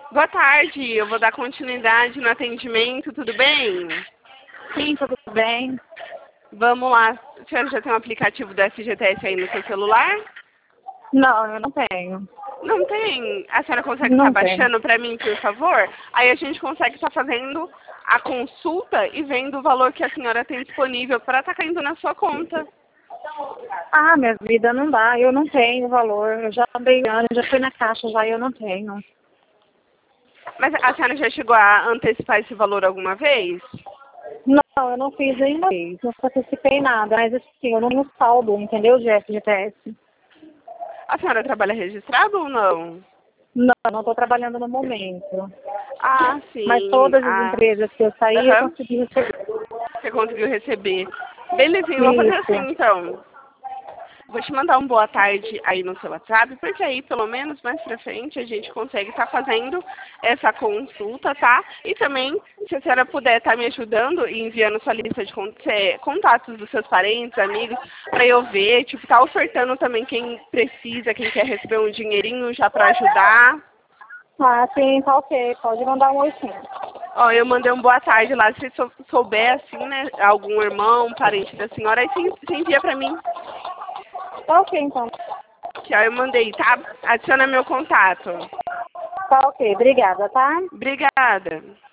Boa tarde, eu vou dar continuidade no atendimento, tudo bem? Sim, tudo bem. Vamos lá. A senhora já tem um aplicativo do FGTS aí no seu celular? Não, eu não tenho. Não tem? A senhora consegue estar Não tenho. baixando para mim, por favor? Aí a gente consegue estar fazendo a consulta e vendo o valor que a senhora tem disponível para estar caindo na sua conta. Ah, minha vida não dá, eu não tenho valor. Eu já andei ano, já fui na caixa já e eu não tenho. Mas a senhora já chegou a antecipar esse valor alguma vez? Não, eu não fiz nenhuma vez, não participei nada, mas assim, eu não tenho saldo, entendeu, de FGTS? A senhora trabalha registrado ou não? Não estou trabalhando no momento. Ah, Mas sim. todas as Ah, empresas que eu saí, eu aham. consegui receber. Você conseguiu receber. Belezinha, vou fazer assim Isso. então. Vou te mandar um boa tarde aí no seu WhatsApp, porque aí pelo menos mais pra frente a gente consegue estar fazendo essa consulta, tá? E também, se a senhora puder estar me ajudando e enviando sua lista de contatos dos seus parentes, amigos, pra eu ver, tipo, tá ofertando também quem precisa, quem quer receber um dinheirinho já pra ajudar. Ah, sim, tá ok, pode mandar um oi sim. Ó, eu mandei um boa tarde lá, se souber assim, né, algum irmão, parente da senhora, aí você envia pra mim. Tá ok, então. Que aí eu mandei, tá? Adiciona meu contato. Tá ok, obrigada, tá? Obrigada.